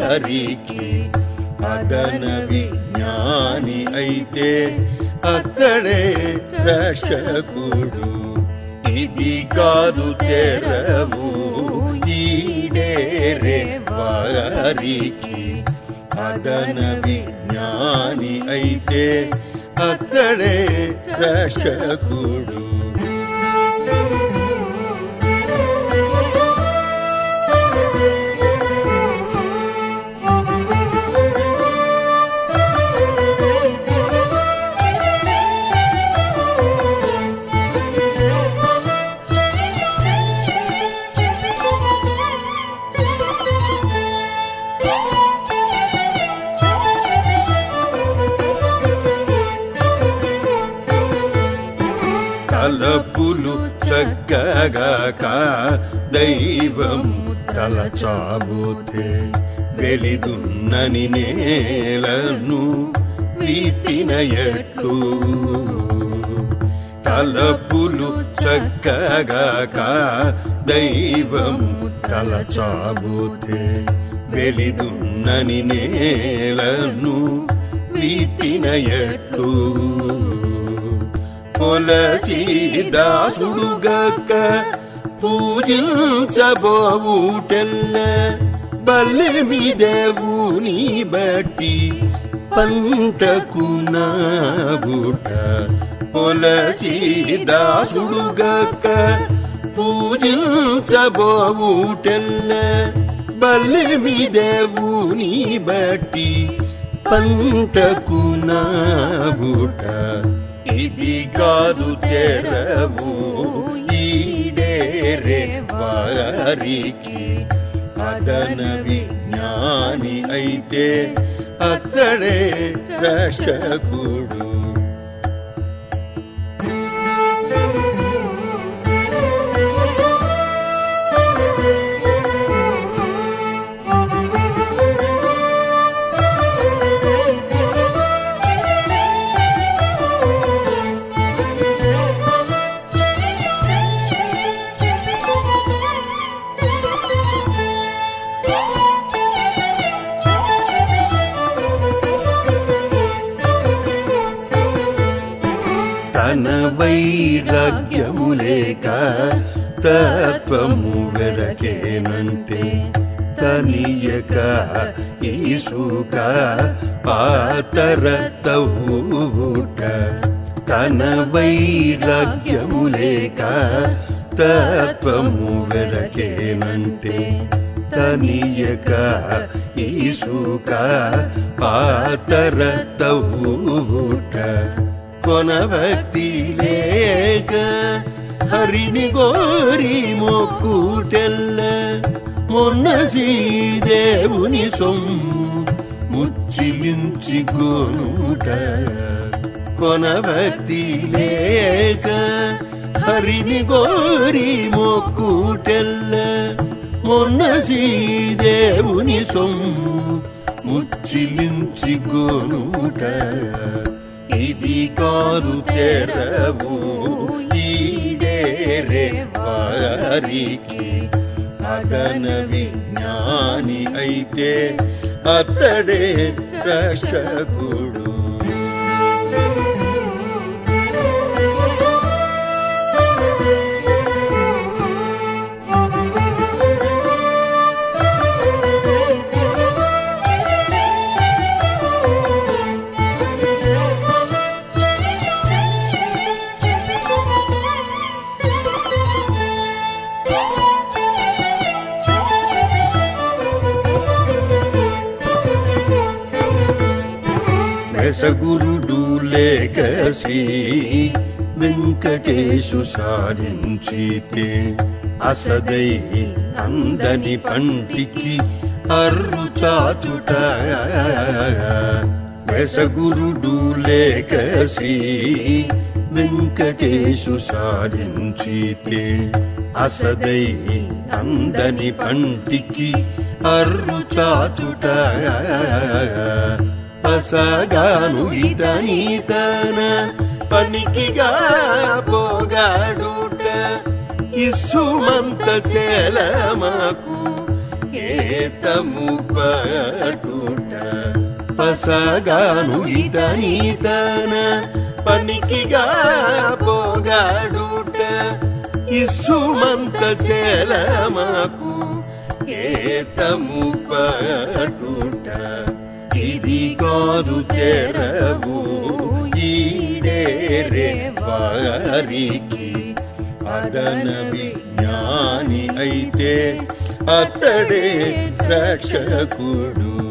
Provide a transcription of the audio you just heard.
వారికి అదన విజ్ఞాని అయితే అతడే రక్షకుడు. ఇది కాదు తెరవు ఈడేరే వారికి అదన విజ్ఞాని అయితే అతడే రక్షకుడు. తలపులు చక్కగాక దైవము తలచాబోతే వెలిదున్నని నేలను వీతిన ఎట్లు. తలపులు చక్కగాక దైవము తలచాబోతే వెలిదున్నని నేలను వీతిన ఎట్లు. దాసుడుగాక పూజించబోవుటెల్ల బల్లెమి దేవుని బట్టి పంటకు నాగుట. దాసుడుగాక పూజించబోవుటెల్ల బల్లెమి దేవుని బట్టి పంటకు నాగుట. ఇది కాదు తెరవు ఈడేరే వారికి అదన విజ్ఞాని అయితే అతడే రక్షకుడు. తన వైరాగ్యము లేక తత్వము వెదకేనంటే తనియక ఈసుక పాతర తౌట. తన వైరాగ్యము లేక తత్వము వెదకేనంటే తనియక ఈసుక పాతర తౌట. కొన భక్తి లేక హరిని గోరి మొక్కుటెల్ల మొన్న శ్రీదేవుని సొమ్ము ముచ్చిలించి గోనుట. కొన భక్తి లేక హరిని గోరి మొక్కుటెల్ల మొన్న శ్రీదేవుని సొమ్ము ముచ్చిలించి గోనుట. ఇది కాదు తెరవు ఈడేరే వారికి అదన విజ్ఞాని అయితే అతడే రక్షకుడు. వెసగురుడు లేక శ్రీ వెంకటేశు సాధించితే అసదై అందని పంటికి అర్రు చాచుట. వెసగురుడు లేక శ్రీ వెంకటేశు సాధించితే అసదై అందని పంటికి అర్రు చాచుట. పసగాను ఇతనీతన పనికిగా పోగాడుట. ఇసుమంత చేలమాకు ఏతము పటుట పసగాను ఇతనీతన పనికిగా పోగాడుట ఇసుమంత చెలమకు ఏతము పటుట ఇది కాదు తెరవు ఈడేరే వారికి అదన విజ్ఞాని అయితే అతడే రక్షకుడు